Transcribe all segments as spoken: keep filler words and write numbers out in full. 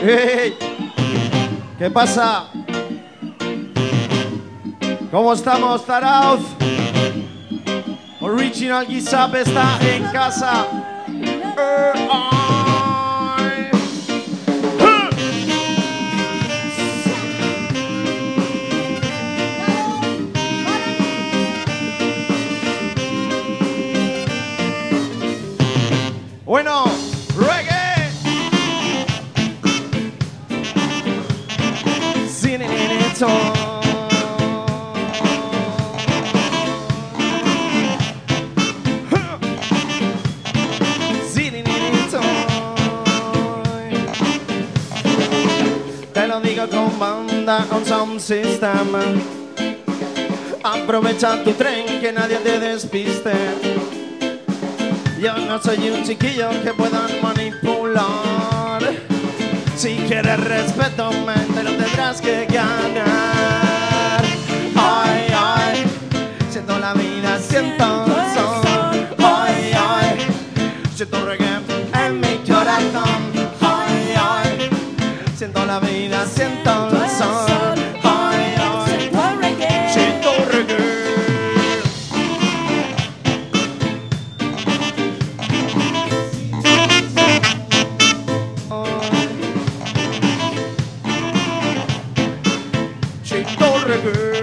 Hey, ¿qué pasa? ¿Cómo estamos, Zarauz? Original Giusepp está en casa. Eh, ay. ¡Eh! Bueno, reggae. Sin esto. Te lo digo con banda, con sound system. Aprovecha tu tren, que nadie te despiste. Yo no soy un chiquillo que puedan manipular. Si quieres respeto, man, te lo tendrás que ganar. Ay, ay, siento la vida, siento el sol. Ay, ay, siento reggae en mi corazón. Ay, ay, siento la vida, siento el sol. Ay, ay, siento reggae. Siento reggae.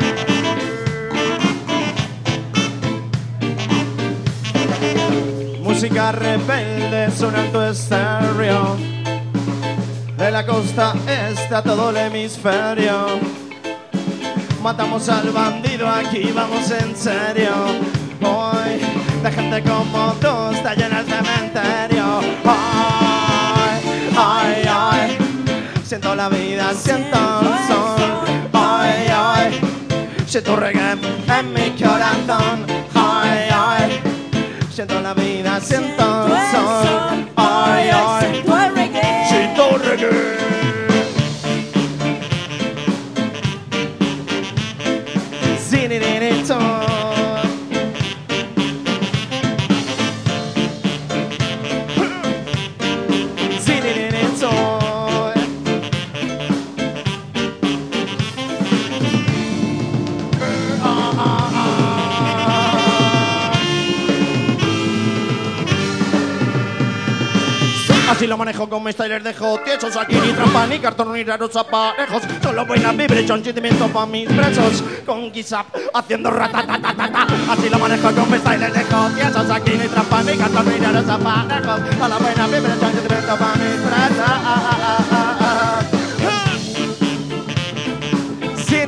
Música rebelde suena en tu estéreo. De la costa este a todo el hemisferio. Matamos al bandido, aquí vamos en serio. Hoy de gente como tú está llena el cementerio. Ay, ay, ay, siento la vida, siento el sol. Ay, ay, siento reggae en mi corazón. Ay, ay, siento la vida, siento el sol. Ay, ay, siento reggae. Zininito. Zininito. Ah, ah, ah. Así lo manejo con mis styles, dejo tiesos. Aquí ni trampa, ni cartón, ni raros aparejos. Solo buena vibración, sentimiento pa' mis presos. Con Giusepp haciendo ratatatatata. Así lo manejo con mis styles, dejo tiesos. Aquí ni trampa, ni cartón, ni raros aparejos. Solo buena vibración, sentimiento pa' mis presos. Ah, ah, ah, ah, ah. Sin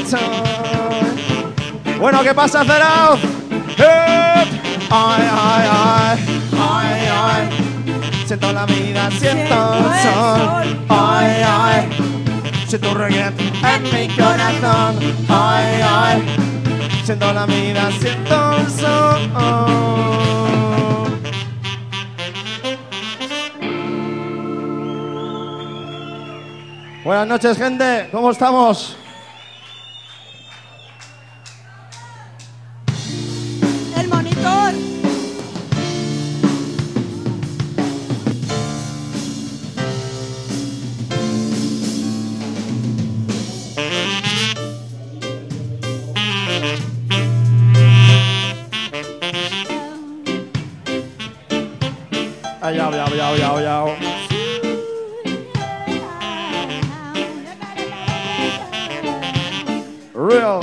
bueno, ¿qué pasa, Zarauz? ¡Eh! Ay, ay, ay, ay, ay. Siento la vida, siento el sol. Ay, ay, siento reggae en mi corazón. Ay, ay, siento la vida, siento el sol. Buenas noches, gente. ¿Cómo estamos? El monitor. Ay, yao, yao, yao, yao, yao. Real.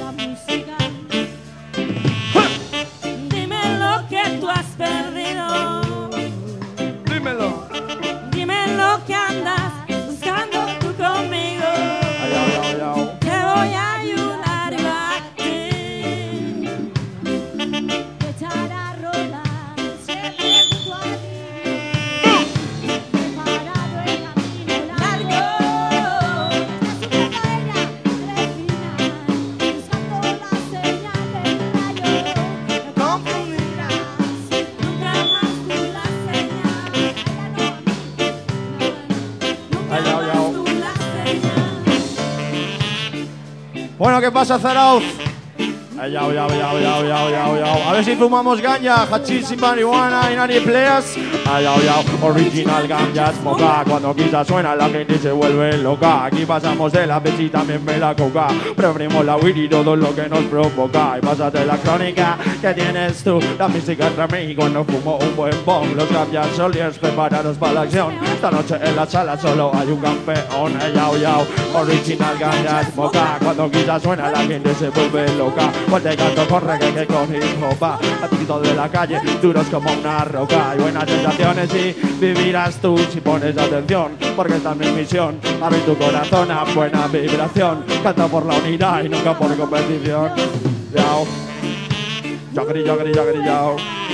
Dime lo que tú has perdido. Dímelo. Dime lo que andas buscando tú conmigo. Ay, yao, yao, yao. Te voy a ayudar yo a ti. Te echar a rodar siempre junto a ti. Preparado el camino largo. Buscando la señal del rayo. No confundirás nunca más tú la señal. Ay, yao, yao. Nunca más tú la señal. Bueno, ¿qué pasa, Zarauz? Ay, yao, yao, yao, yao, yao, yao, yao. A ver si fumamos ganja, hachís y marihuana y nadie peleas. Ay, yao, yao. Original ganja smoka. Cuando quizás suena la gente se vuelve loca. Aquí pasamos de la pech y también me la coca. Preferimos la weed y todo lo que nos provoca. Y pásate la crónica que tienes tú. La música entre mí cuando fumo un buen bong. Los cambias soliers preparados para la acción. Esta noche en la sala solo hay un campeón. Ay, yao, yao. Original ganja smoka. Cuando quizás suena la gente se vuelve loca. Fuerte canto con reggae que con hip hop. A tito de la calle, duros como una roca. Y buenas sensaciones y vivirás tú si pones atención. Porque esta es mi misión, abrir tu corazón a buena vibración. Canta por la unidad y nunca por competición. Yao. Yagri, yagri, yagri, yao.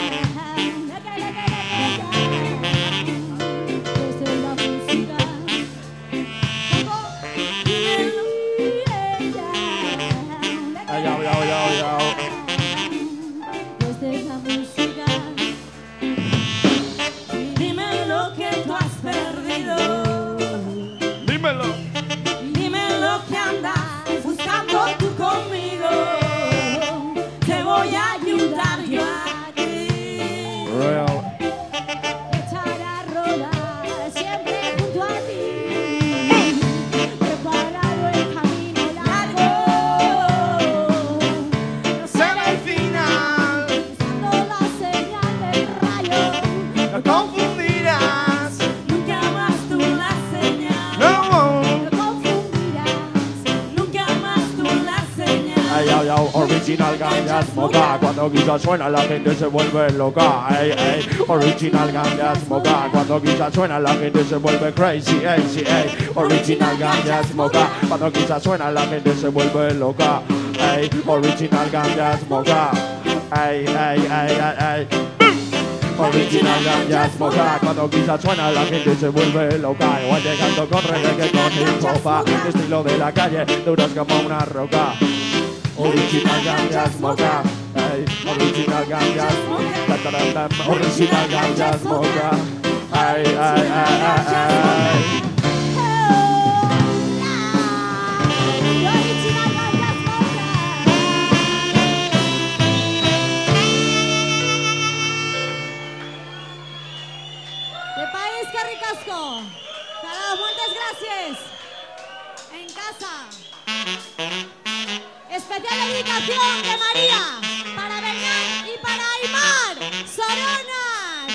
Original ganja smoka. Cuando quizás suena la gente se vuelve loca. Ey, ey. Original ganja smoka. Cuando quizás suena la gente se vuelve crazy. Ey, sí, ey. Original ganja smoka. Cuando quizás suena la gente se vuelve loca. Ey. Original ganja smoka. Ey, ey, ey, ey, ey. Original ganja smoka. Cuando quizás suena la gente se vuelve loca. Igual te canto con reggae que con hip hop. Estilo de la calle, duros como una roca. Original ganja smoka. Hey, original ganja smoka. Original ganja smoka. Hey, hey, hey, hey, hey. De país, qué ricasco. Tarao, muchas gracias. En casa. Especial dedicación de María para Bernat y para Aymar Soronas.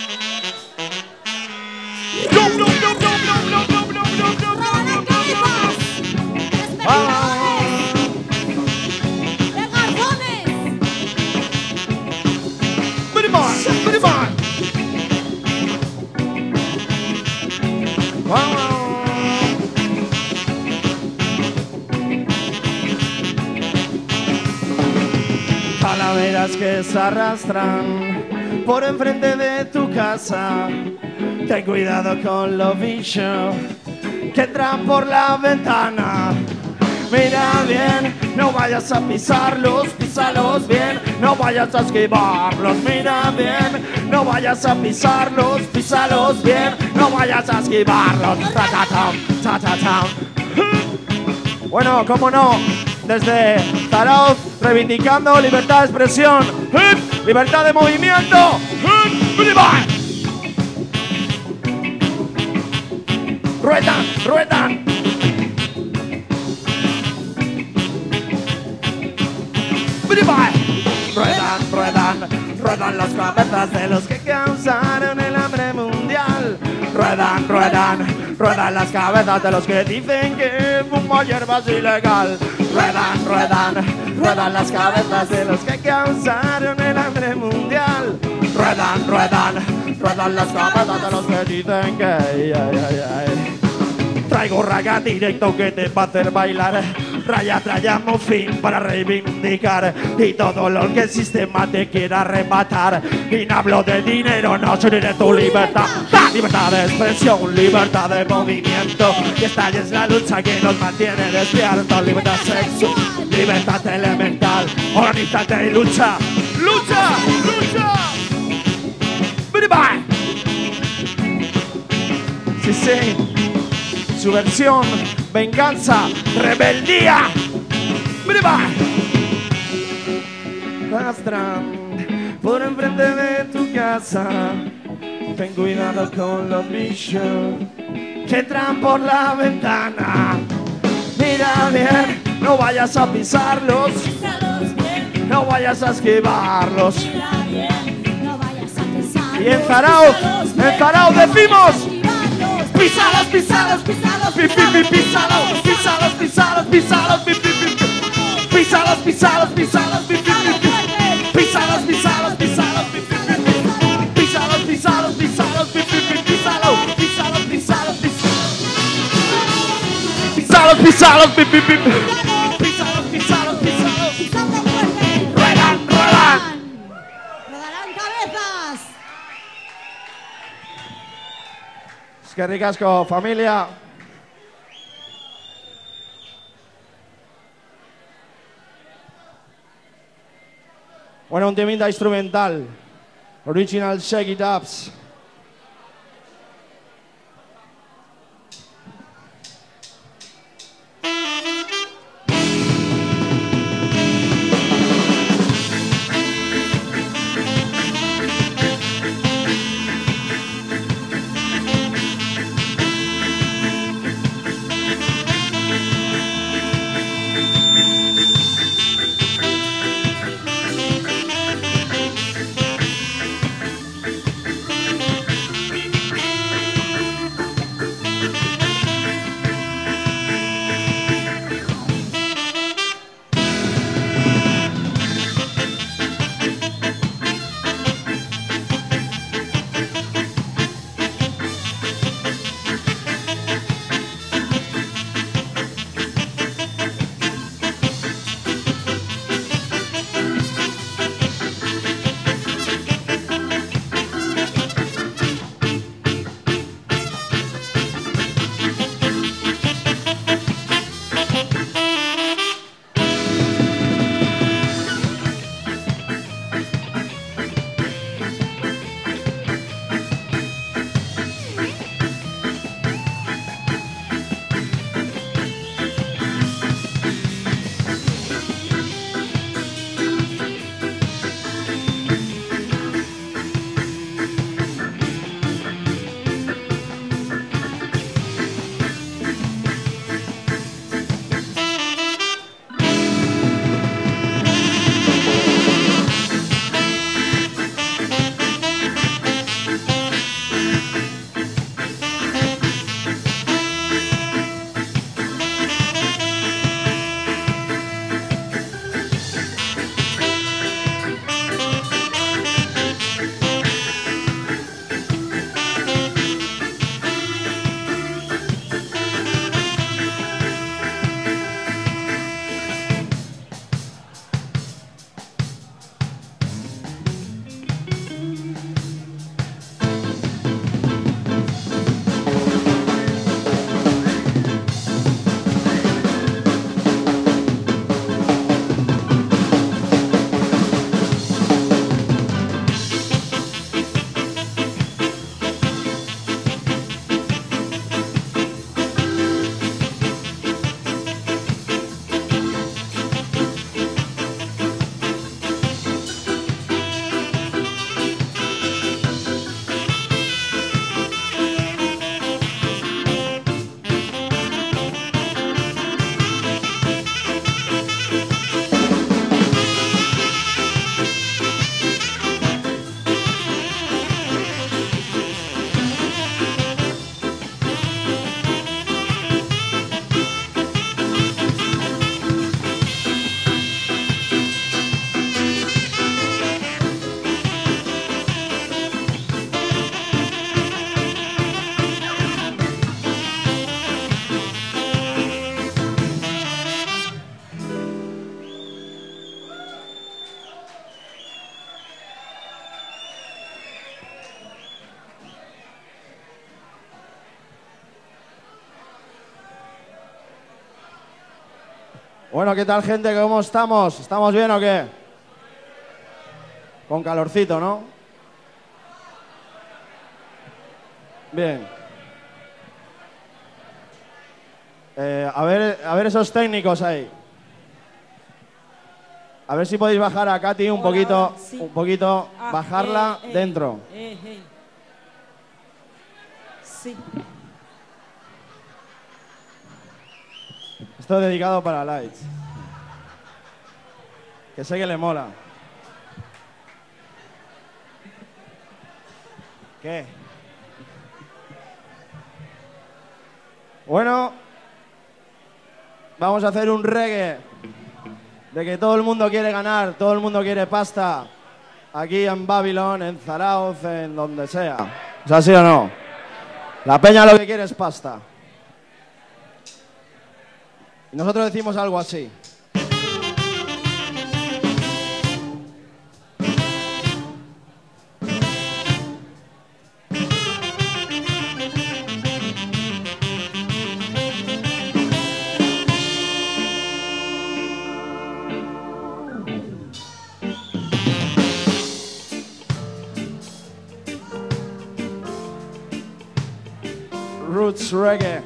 Robaran cabezas, espectadores, de garzones. Put him on, put him on. Wow. Calaveras que se arrastran por enfrente de tu casa. Ten cuidado con los bichos que entran por la ventana. Mira bien, no vayas a pisarlos, písalos bien. No vayas a esquivarlos, mira bien. No vayas a pisarlos, písalos bien. No vayas a esquivarlos. Ta-ta-tam, ta-ta-tam. Bueno, cómo no, desde Zarauz, reivindicando libertad de expresión, libertad de movimiento. Ruedan, ruedan. Ruedan, ruedan, ruedan las cabezas de los que causaron el hambre mundial. Ruedan, ruedan, ruedan las cabezas de los que dicen que fumar hierba es ilegal. Ruedan, ruedan, ruedan las cabezas de los que causaron el hambre mundial. Ruedan, ruedan, ruedan las cabezas de los que dicen que ay, ay, ay, ay. Traigo raga directo que te va a hacer bailar. Raya, trayamos fin para reivindicar y todo lo que el sistema te quiera arrebatar. Y no hablo de dinero, no soy de tu libertad. ¡Ah! Libertad de expresión, libertad de movimiento. Y esta es la lucha que nos mantiene despiertos. Libertad sexual, libertad elemental. Organízate y lucha. ¡Lucha! ¡Lucha! ¡Bye, bye! Sí, sí. Su versión, venganza, rebeldía. ¡Bye, bye! arrastran por enfrente de tu casa. Ten cuidado con los bichos que entran por la ventana. Mira bien, no vayas a pisarlos, no vayas a esquivarlos. Y en Zarauz, en Zarauz decimos: písalos, písalos, písalos, pi, pi, pi, písalos, písalos, písalos, písalos, pi, pi, pi, písalos, písalos, písalos, pi, pi, pi, písalos, písalos, písalos, pi, pi, pi, písalos, písalos, písalos, pi, pi, pi, písalos, písalos, písalos, písalos, písalos, pi, pi, pi, písalos, písalos, písalos, ruedan, ruedan. Rodarán cabezas. Es que ricasco, familia. Bueno, un temita instrumental. Original Shake It Ups. Bueno, ¿qué tal, gente? ¿Cómo estamos? ¿Estamos bien o qué? Con calorcito, ¿no? Bien. Eh, a ver, a ver esos técnicos ahí. A ver si podéis bajar a Katy un Hola, poquito, hola, sí. un poquito, Ah, bajarla eh, eh, dentro. eh, eh. Sí. Esto es dedicado para Lights. Que sé que le mola. ¿Qué? Bueno, vamos a hacer un reggae de que todo el mundo quiere ganar, todo el mundo quiere pasta. Aquí en Babylon, en Zarauz, en donde sea. ¿Es así o no? La peña lo que quiere es pasta. Y nosotros decimos algo así. Roots Reggae.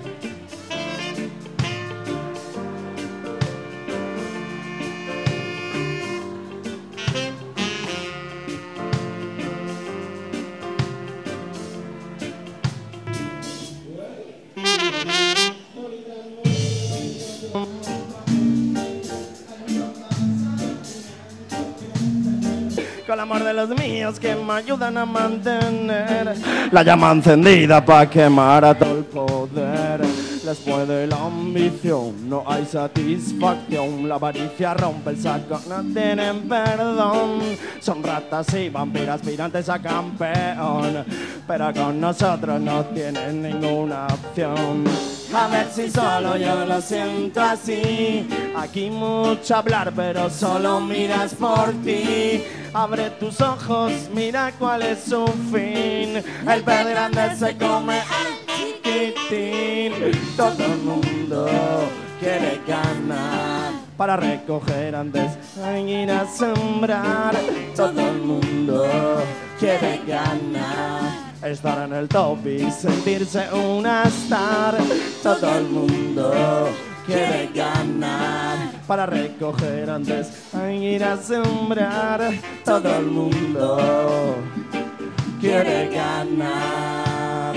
Con el amor de los míos que me ayudan a mantener la llama encendida para quemar a todo el poder. Después de la ambición no hay satisfacción, la avaricia rompe el saco, no tienen perdón. Son ratas y vampiras aspirantes a campeón, pero con nosotros no tienen ninguna opción. A ver si solo yo lo siento así. Aquí mucho hablar, pero solo miras por ti. Abre tus ojos, mira cuál es su fin. El pez grande se come al chiquitín. Todo el mundo quiere ganar para recoger antes de ir a sembrar. Todo el mundo quiere ganar, estar en el top y sentirse una star. Todo el mundo quiere ganar para recoger antes de ir a sembrar. Todo el mundo quiere ganar.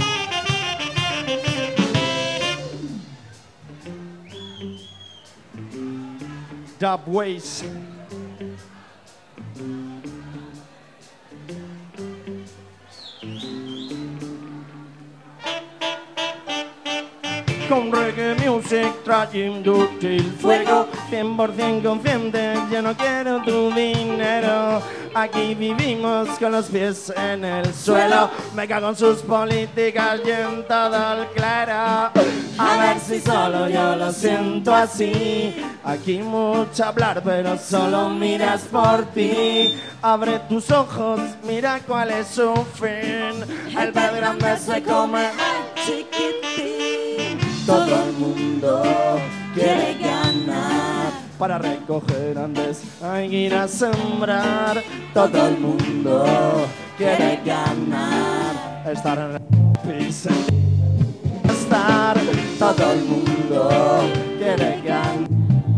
Dubways. Con reggae music trayéndote el fuego, cien por cien consciente, yo no quiero tu dinero. Aquí vivimos con los pies en el suelo, me cago en sus políticas y en todo el clero. A ver si solo yo lo siento así. Aquí mucho hablar, pero solo miras por ti. Abre tus ojos, mira cuál es su fin. El pez grande se come al chiquitín. Todo el mundo quiere ganar para recoger antes de ir a sembrar. Todo el mundo quiere ganar, estar en el piso, estar. Todo el mundo quiere ganar.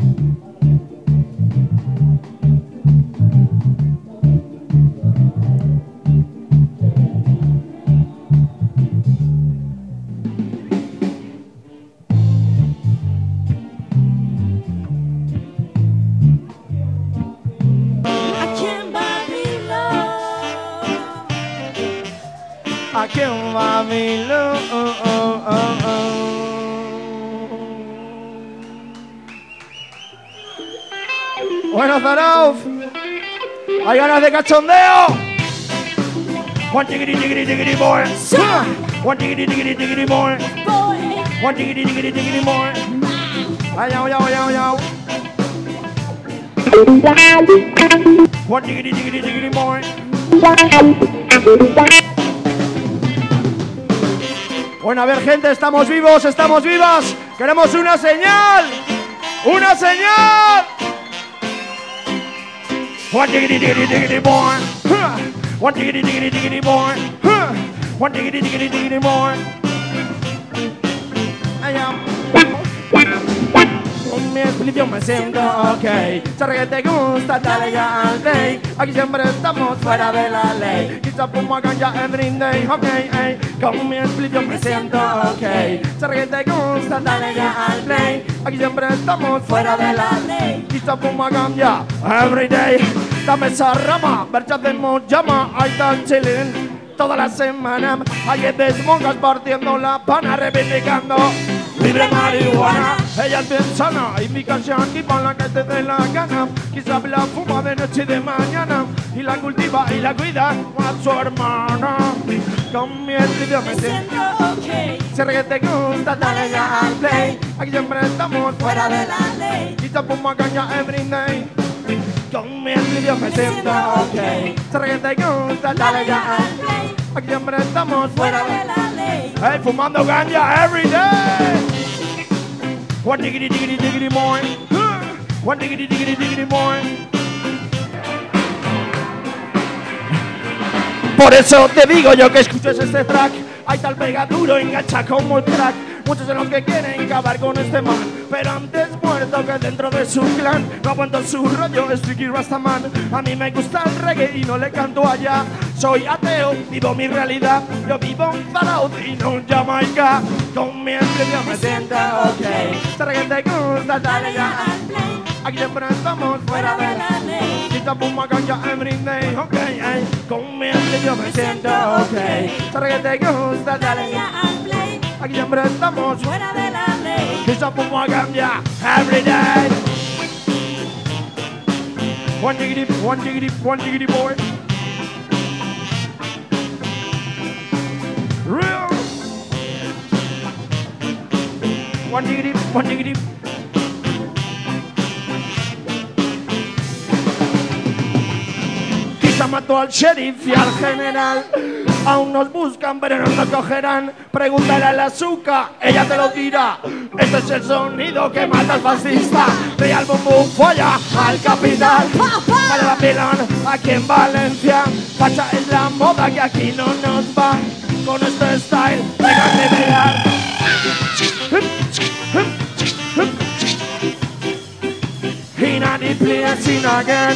Aquí en Babylon. Bueno, Zarauz, hay ganas de cachondeo. One tickety tickety tickety boy. One tickety tickety tickety boy. One tickety tickety tickety boy. Ayao, ayao, ayao, ayao. One tickety tickety tickety boy. Bueno, a ver, gente, estamos vivos, estamos vivas. Queremos una señal. ¡Una señal! One tickety tickety tickety boy. One tickety tickety tickety boy. One tickety tickety tickety boy. I am. Con mi explicación me siento ok. Si el reggae te gusta, dale ya al play. Aquí siempre estamos fuera de la ley. Quizá fumo ganja every day, ok, ey. Con mi explicación me siento ok. Si el reggae te gusta, dale ya al play. Aquí siempre estamos fuera de la ley. Quizá fumo ganja every day. Dame esa rama, ver si hacemos llama. Ahí están chilling toda la semana. Hay desmongas partiendo la pana, reivindicando libre marihuana. Ella es bien sana y mi canción aquí para la que te dé la gana. Quizá la fuma de noche y de mañana y la cultiva y la cuida a su hermana. Con mi estilo me siento ok. Si el reggae te gusta, dale ya al play. Aquí siempre estamos fuera de la ley. Quizá fuma caña every day. Con mi estilo me siento ok. Si el reggae te gusta, dale ya al play. Aquí siempre estamos fuera de la ley. Hey, fumando ganja every day. One diggity diggity diggity more. One diggity diggity diggity more. Por eso te digo yo que escuches este track. Hay tal pega duro, engancha como el crack. Muchos de los que quieren acabar con este man, pero antes muerto que dentro de su clan. No aguanto su rollo, es Ricky Rastaman. A mí me gusta el reggae y no le canto allá. Soy ateo, vivo mi realidad. Yo vivo en Zarauz y no en Jamaica. Con mi expresión me siento ok. Si reggae te gusta, dale ya al play. Aquí siempre estamos fuera de la ley. Quita puma ganja every day, ok, ey. Con mi expresión me siento ok. Si reggae te gusta, dale ya al play. Aquí siempre estamos fuera de la ley. Quizá fumo ganja every day. One diggity, one diggity, one diggity boy. Real. One diggity, one diggity. Quizá mató al sheriff y al general. Aún nos buscan, pero no nos cogerán. Pregúntale a la azúcar, ella te lo dirá. Este es el sonido que mata al fascista. Real Bum Bum folla al capital. Para la pilón, aquí en Valencia. Facha es la moda que aquí no nos va. Con este style, déjame bailar. Inna the place in again.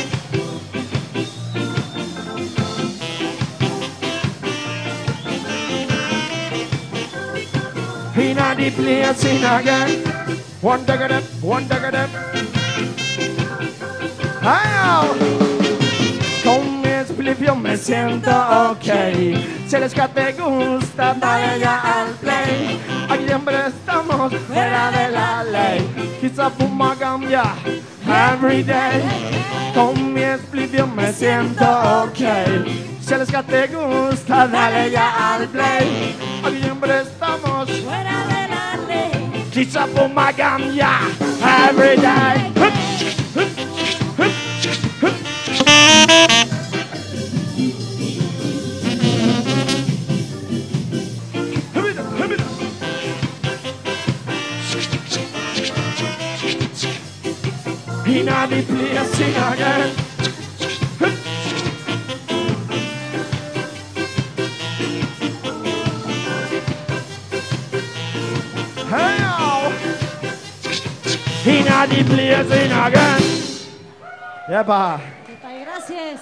Inna the place in again. One dagger them, one dagger them. Con mi explicación me siento ok. Si el ska te gusta, dale ya al play. Aquí siempre estamos fuera de la ley. Quizá fuma ganja every day. Con mi explicación me siento ok. Si el ska te gusta, dale ya al play. Aquí siempre estamos fuera de la ley. Quizá fuma ganja every day. Inna the place in again. Hey, oh. Inna the place in again. Yepa. Gracias.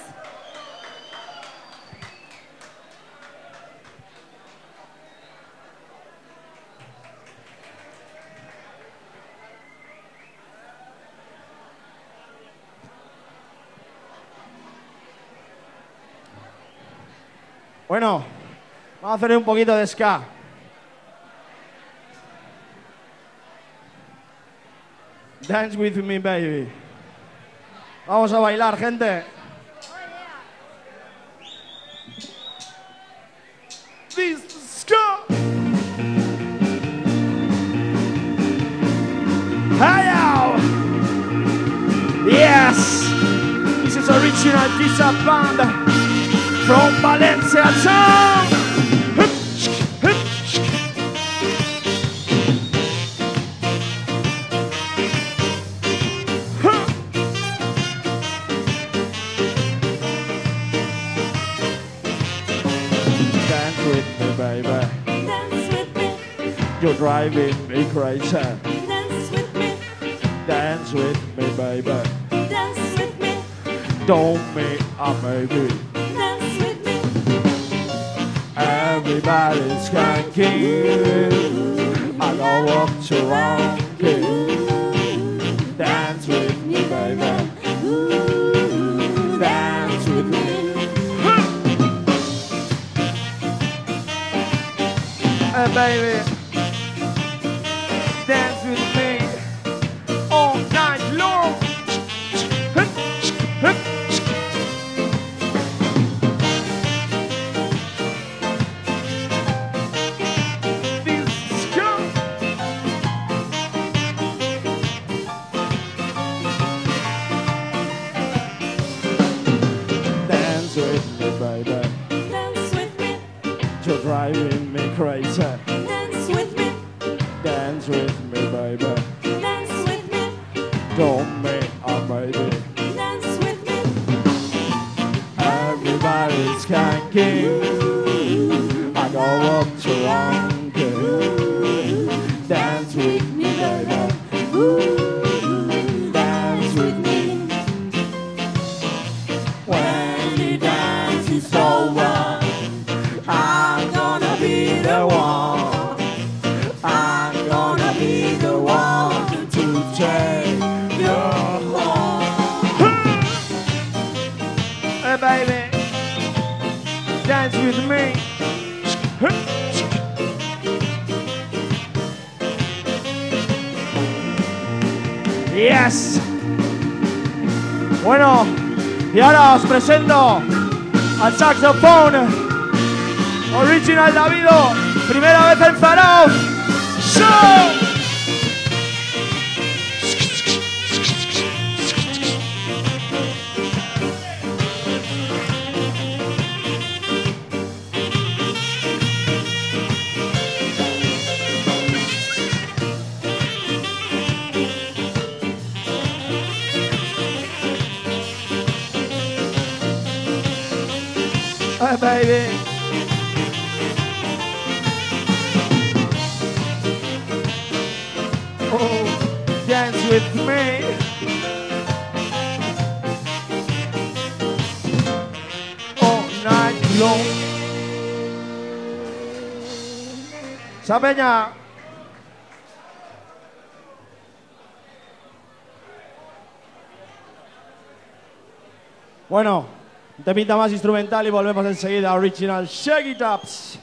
Bueno, vamos a hacer un poquito de ska. Dance with me, baby. Vamos a bailar, gente. This is ska. Hey, yes. This is original Giza band. From Valencia town. Dance with me, baby. Dance with me. You're driving me crazy. Dance with me. with me, baby. Dance with me. Don't me a maybe. Dance with me. Everybody's skanking. I go up to Ronky. Dance with me, baby. Dance with me. Hey, baby. Dance with me all night long. Dance with me, baby. Dance with me. You're driving me crazy. Dance with me. Dance with me, baby. Dance with me. Don't make a baby. Dance with me. Everybody's skanking. I go up to Ronky. Dance with me, baby. Dance with me. When the dance is over, I'm gonna be the one. I'm gonna be the one to take your home. Hey, baby, dance with me. Yes. Bueno, y ahora os presento al saxofón Original Davido, primera vez en Zarao. ¡Show! Hey, baby. Oh, dance with me. All night long. Sapeña. Bueno, te pinta más instrumental y volvemos enseguida a Original Shake It Ups.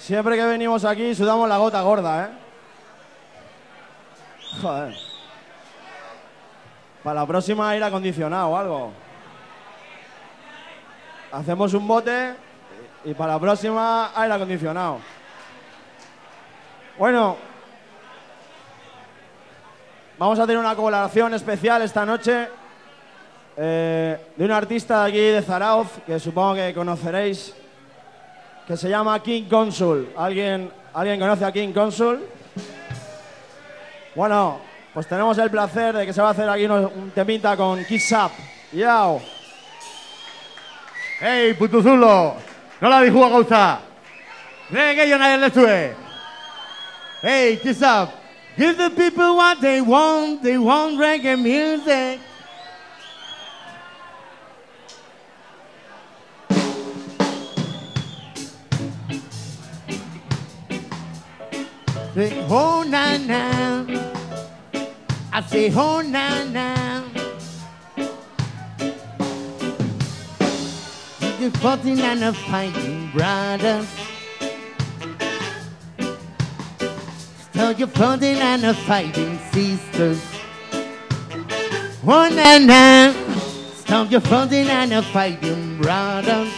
Siempre que venimos aquí sudamos la gota gorda, ¿eh? Joder. Para la próxima aire acondicionado o algo. Hacemos un bote y para la próxima aire acondicionado. Bueno, vamos a tener una colaboración especial esta noche eh, de un artista de aquí de Zarauz, que supongo que conoceréis, que se llama King Consul. ¿Alguien, ¿alguien conoce a King Consul? Bueno, pues tenemos el placer de que se va a hacer aquí un, un temita con Kiss Up. Yao. Hey, puto zulo, nola dihua gauza? Reggae nahi aldezue. Hey, Kiss Up. Give the people what they want, they want reggae music. Say, oh, na, na. I say, oh, na, na. The forty-nine of fighting brothers. Still your forty-nine of fighting sisters. Oh, na, na. Still your forty-nine of fighting brothers.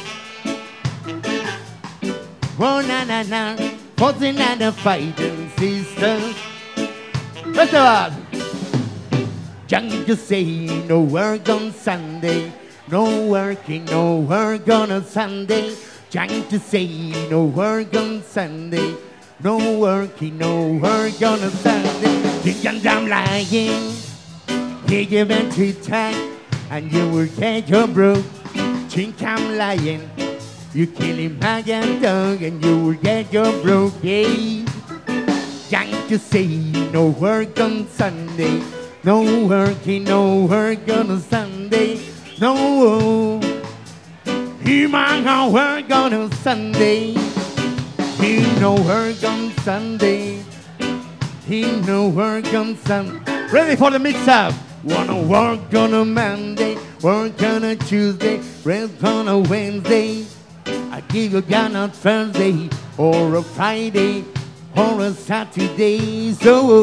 Oh, na, na, na. forty-nine of fighting sisters. First of all, young to say no work on Sunday. No working, no work on a Sunday. Young to say no work on Sunday. No working, no work on a Sunday. Think I'm lying. Take your entry tag and you will get your broke. Think I'm lying. You kill him my young dog and you will get your broke. Yeah. Young to say no work on Sunday. No working, no work on a Sunday. No, he might not work on a Sunday. He no work on Sunday. He no work on Sunday. Ready for the mix-up? Wanna work on a Monday, work on a Tuesday, rest on a Wednesday. I give you gun on Thursday, or a Friday, or a Saturday. So,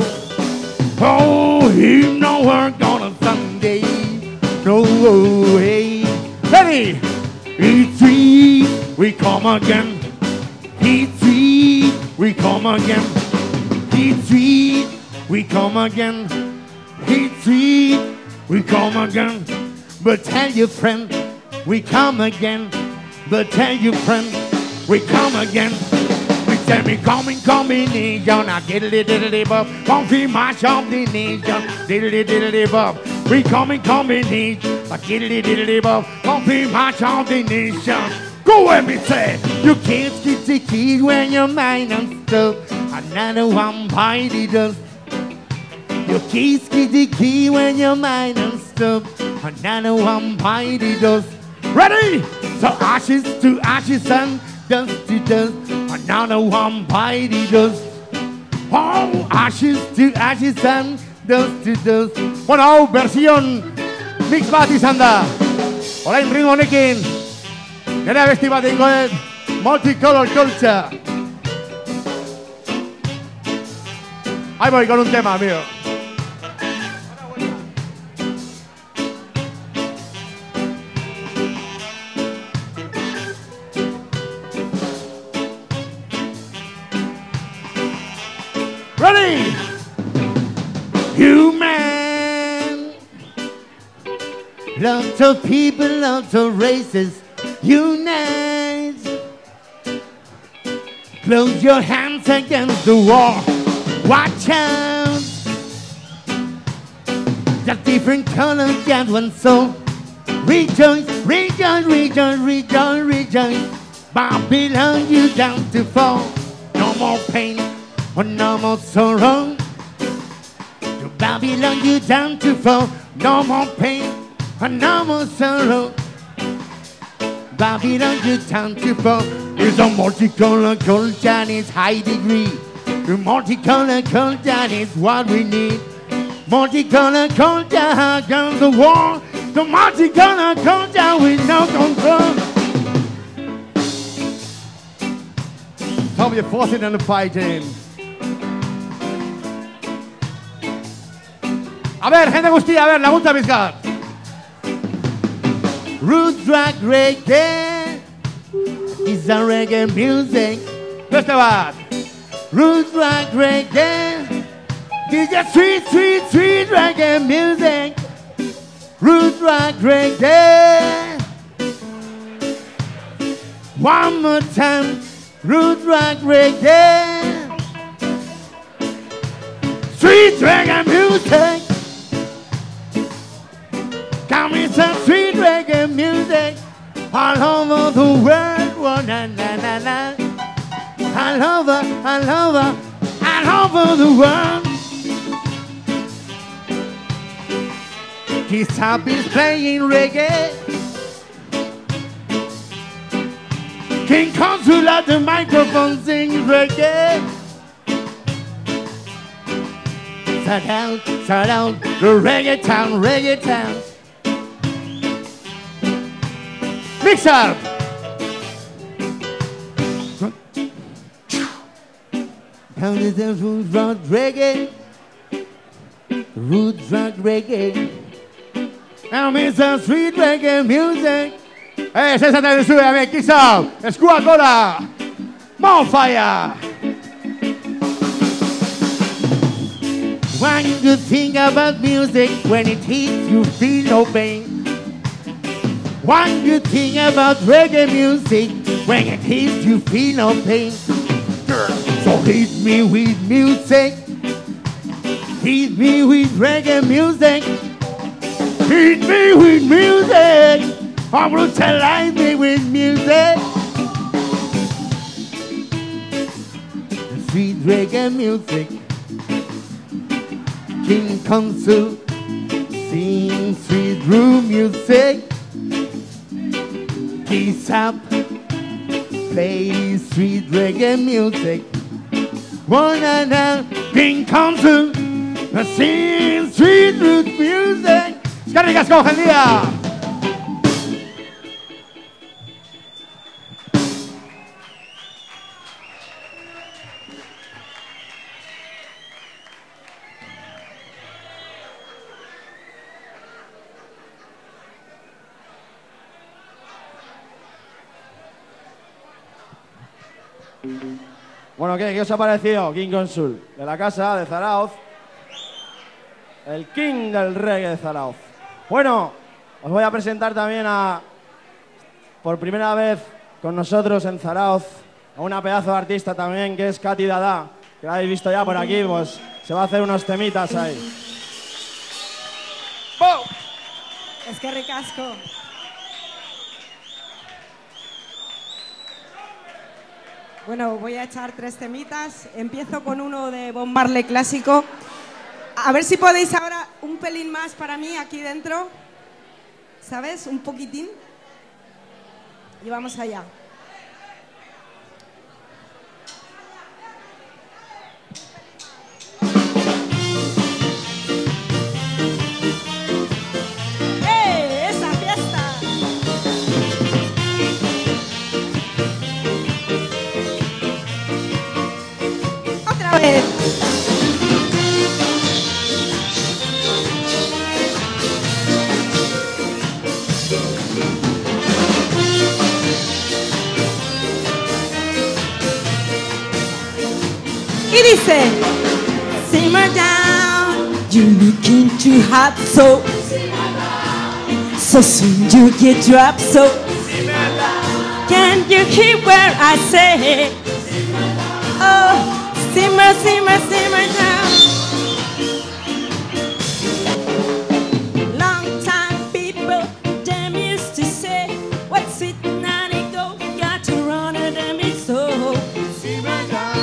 oh, he no work on a Sunday. No way. Ready? It's three, we come again. It's three, we come again. It's three, we come again. It's three, we come again. But tell your friend, we come again. But tell your friend, we come again. We tell me coming, combination. I diddly diddly bob. Comfy mash of the nation. Diddly diddly bob. We coming, combination. I diddly diddly bob. Comfy mash of the nation. Go with me, say. You can't get the key when your mind on stuff. Another one bite the dust. You can't get the key when your mind on stuff. Another one bite the dust. Ready? So ashes to ashes and dust to dust. Another one bite the dust. Oh, ashes to ashes and dust to dust. Bueno, versión mix bat izan da. Orain ritmo honekin. Nera besti bat ingo ez. Multicolor culture. Ahí voy con un tema, amigo. Ready? Human. Lots of people, lots of races. Unite. Close your hands against the wall. Watch out. Just different colors, just one soul. Rejoice, rejoice, rejoice, rejoice, rejoice. Babylon, you down to fall. No more pain. No more sorrow. To Babylon you down to fall. No more pain. No more sorrow. Babylon you down to fall. It's a multicolor culture and it's high degree. The multicolor culture is what we need. Multicolor culture against the war. The multicolor culture with no control. Stop your fussing and fighting. A ver, gente guztia, a ver, laguntza bizkat. Roots rock reggae is a reggae music. Beste bat. Roots rock reggae is a sweet, sweet, sweet reggae music. Roots rock reggae. One more time. Roots rock reggae. Sweet reggae music. Coming some sweet reggae music all over the world. Oh, na, na, na, na. All over, all over, all over the world. This top is playing reggae. King Consul at the microphone sings reggae. Start out, start out, the reggae town, reggae town. Mix up! Down is the roots rock reggae. Roots rock reggae. Now it's a sweet reggae music. Hey, sesenta de sube, a ver, kiss up. Squad Gola. Bonfire. One good thing about music, when it hits you feel no pain. One good thing about reggae music, when it hits you feel no pain. So hit me with music, hit me with reggae music, hit me with music, or brutalize me with music. Sweet reggae music, King Consul, sing sweet room music. Peace up, play sweet reggae music. One and a King Consul, sing sweet root music. Eskerrik asko, jendia! Bueno, ¿qué? ¿Qué os ha parecido King Consul? De la casa de Zarauz. El king del reggae de Zarauz. Bueno, os voy a presentar también a, por primera vez con nosotros en Zarauz, a una pedazo de artista también, que es Katy Dada, que la habéis visto ya por aquí, pues se va a hacer unos temitas ahí. ¡Bow! Es que ricasco. Bueno, voy a echar tres temitas. Empiezo con uno de Bob Marley clásico. A ver si podéis ahora un pelín más para mí aquí dentro. ¿Sabes? Un poquitín. Y vamos allá. ¡Eh! ¡Esa fiesta! Otra vez. Y dice, simmer down, you're looking too hot, so so soon you get dropped, so can you hear where I say, oh, simmer, simmer, simmer down. Long time people, them used to say, what's sitting on it go, got to run it and be so. Simmer down.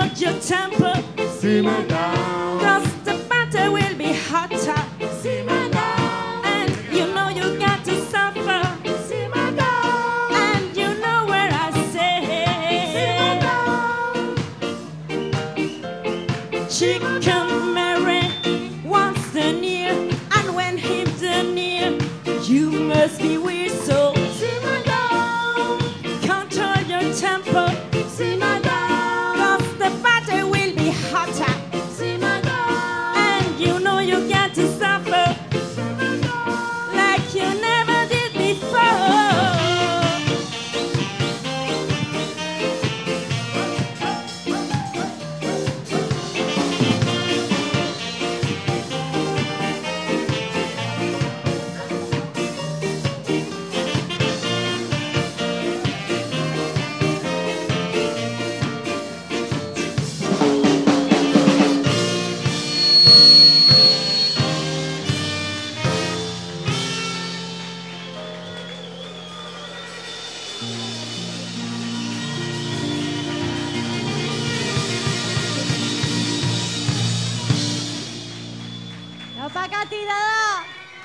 your temper. Simmer down. Cause the battle will be hotter. Simmer down. And you know you got to suffer. Simmer down. And you know where I say. Chicken Mary wants the near, and when he's the near, you must be weird. So simmer down, control your temper. Simmer down, cause the battle will be hotter. Simmer down, and you know you got to suffer. Simmer down, like you never did before. ¡No pa' acá, tirada!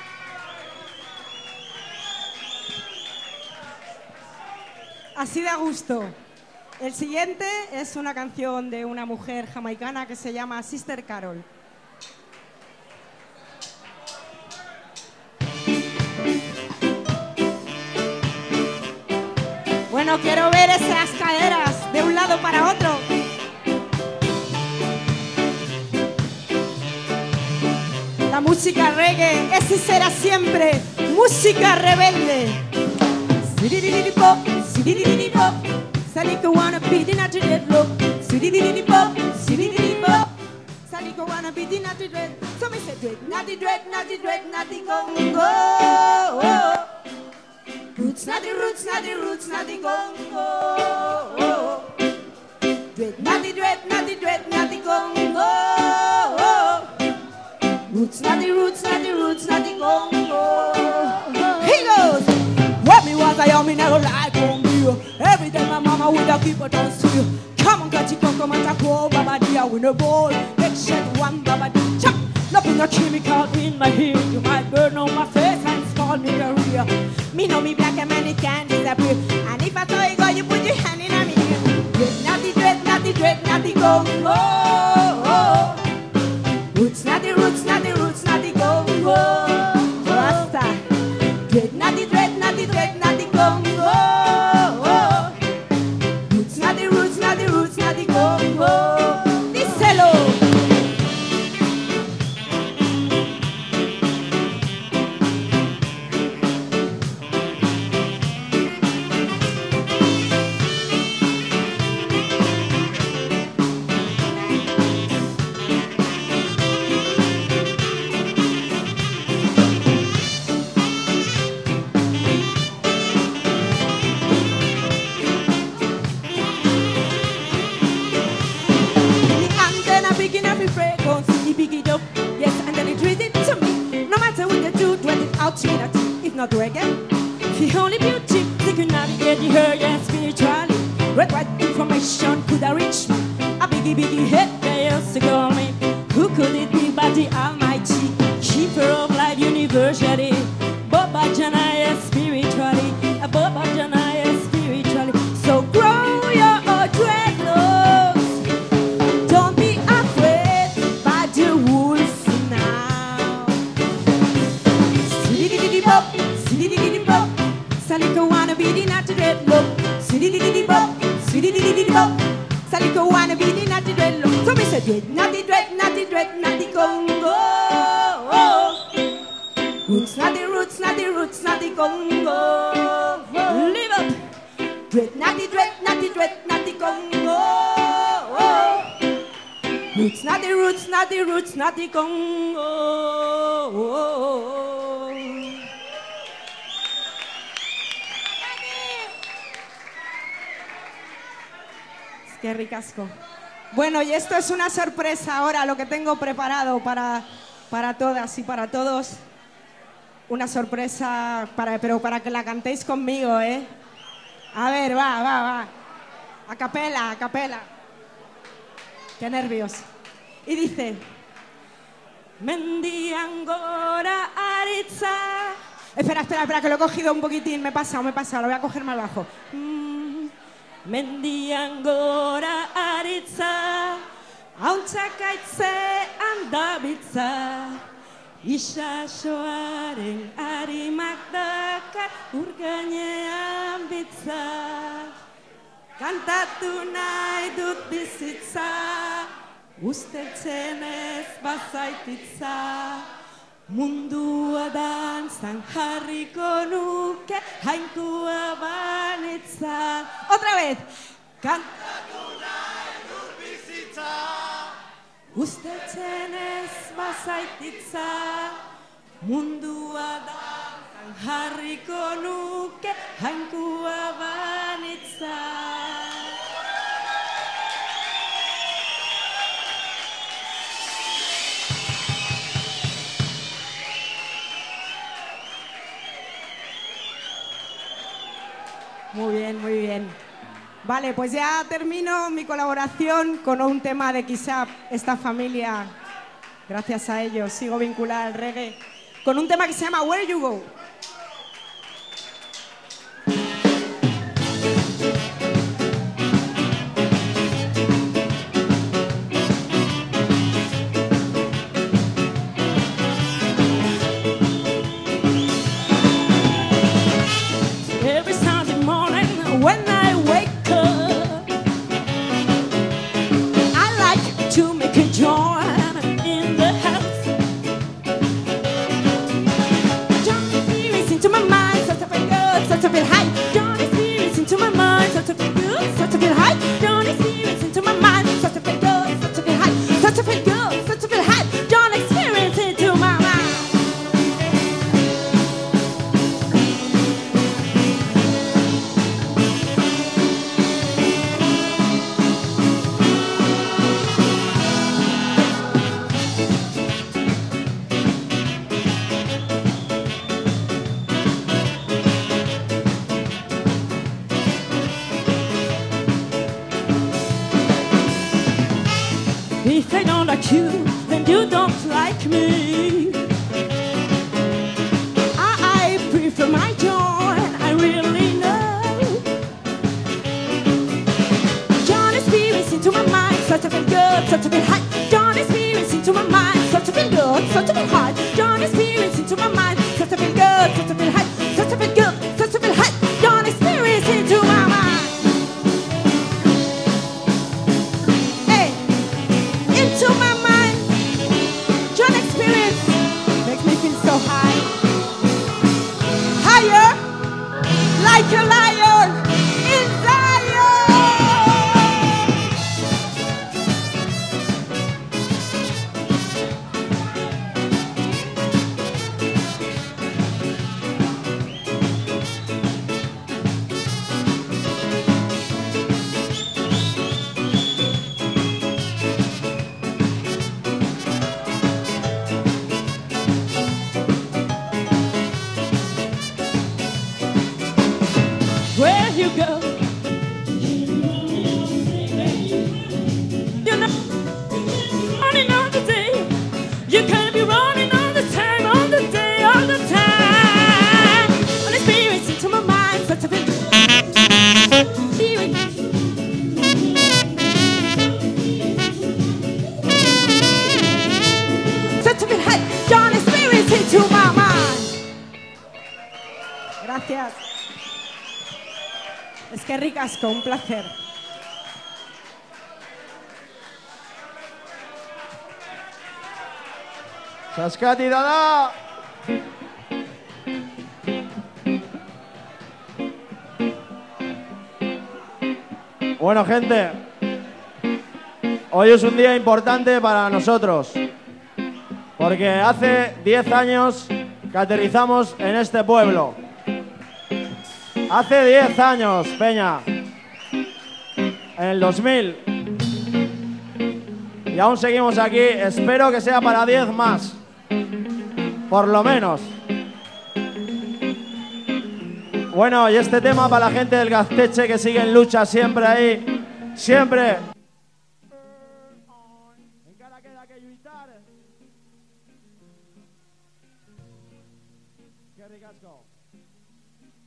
Así de a gusto. El siguiente es una canción de una mujer jamaicana que se llama Sister Carol. Bueno, quiero ver esas caderas de un lado para otro. La música reggae es y será siempre música rebelde. Sididididipop, sididididipop, Salico wanna be the naughty dread look. Sididididipop, sididididipop, Salico wanna be the naughty dread. So me say dread, naughty dread, naughty dread, naughty Congo. Roots, naughty roots, naughty roots, naughty Congo. Dread, naughty dread, naughty dread, naughty Congo. Roots, naughty roots, naughty roots, naughty Congo. He goes. What me was I am in never like on you. Every day my mama would have keep it on you. Come on, cut it, come and talk over Baba dear with a bowl. Make shit one Baba dear. Chop, nothing no chemical in my hair. You might burn on my face and spoil me career. Me know me black and man it can disappear. And if I saw you go, you put your hand in a me. Dread, naughty dread, naughty dread, naughty Congo. Roots, naughty roots, naughty roots, naughty Congo. Rasta. Dread, naughty dread, naughty dread, naughty Congo. Roots, naughty roots, naughty roots, naughty Congo. This hello. If not reggae, the only beauty they could navigate the herd and spiritually. Red, white information could have reached me. A biggie, biggie head they used to call me. Who could it be but the Almighty, keeper of life universally? Baba Janaya spiritually, a Baba Janaya spiritually. So grow your dreadlocks. Don't be afraid by the wolves now. Sididididibop, sididididibop, Salico wanna be the naughty dreadlock. Sididididibop, sididididibop, Salico wanna be the naughty dreadlock. So me say dread, naughty dread, naughty dread, naughty Congo. Roots, naughty roots, naughty roots, naughty Congo. Live up. Dread, naughty dread, naughty dread, naughty Congo. Roots, naughty roots, naughty roots, naughty Congo. Es que ricasco. Bueno, y esto es una sorpresa ahora, lo que tengo preparado para, para todas y para todos. Una sorpresa, para, pero para que la cantéis conmigo, ¿eh? A ver, va, va, va. A capela, a capela. Qué nervios. Y dice... Mendiangora aritza. Espera, espera, espera, que lo he cogido un poquitín. Me he pasado, me he pasado. Lo voy a coger más bajo. Mm. Mendiangora aritza. Hauntxakaitzean dabitza. Itsasoaren arimak dakar urgainean bitza. Kantatu nahi dut bizitza, usteltzen ez bazaititza. Mundua dantzan jarriko nuke, jainkoa banitza. Otra vez. Kantatu nahi dut bizitza, usteltzen ez bazaititza. Mundua dantzan jarriko nuke, jainkoa banitza. Muy bien, muy bien. Vale, pues ya termino mi colaboración con un tema de quizá esta familia, gracias a ellos, sigo vinculada al reggae, con un tema que se llama Where You Go. When I wake up, I like to make a joint in the house. Johnny spirits into my mind, such a bit good, such a bit high. Johnny spirits into my mind, such a bit good, such a bit high. Johnny spirits into my mind, such a bit good, such a bit high, such a bit good, such a bit high. Johnny spirits into my mind. If I don't like you, then you don't like me. I, I prefer my joint, I really know. Johnny spirits into my mind, such a bit good, such a bit high. Johnny spirits into my mind, such a bit good, such a bit high. Johnny spirits into my mind, such a bit good, such a bit high, such a bit good, such a bit high. Johnny spirits into my mind. Into my mind, John experience makes me feel so high, higher, like a lion in where you go. You're not running all the day. You can't be running all the time, all the day, all the time. When experience into my mind, such a bit. Such a bit high, John experience into my mind. Gracias. Es que ricasco, un placer. Saskati Dada. Bueno, gente, hoy es un día importante para nosotros, porque hace diez años que aterrizamos en este pueblo. Hace diez años, Peña, en el dos mil. Y aún seguimos aquí, espero que sea para diez más, por lo menos. Bueno, y este tema para la gente del Gazteche que sigue en lucha siempre ahí, siempre. Encara queda que lluitar. Que ricasco.